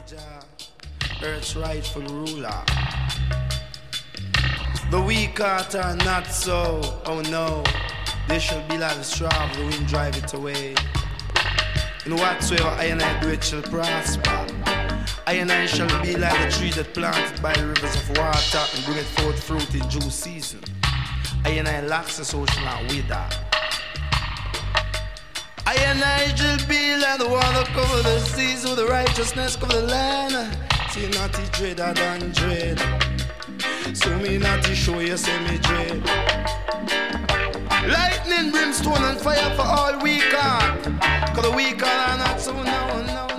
Jah, earth's rightful ruler. The weak heart are not so, oh no. They shall be like the straw of the wind, drive it away. In whatsoever I and I do, it shall prosper. I and I shall be like the tree that planted by the rivers of water and bring it forth fruit in due season. I and I lacks the social and wither. I and I shall be like the water cover the seas, with the righteousness cover the land. See not he dreader than dread. So me not to show you say me dread. Lightning, brimstone and fire for all we can. Cause the weak are not so no.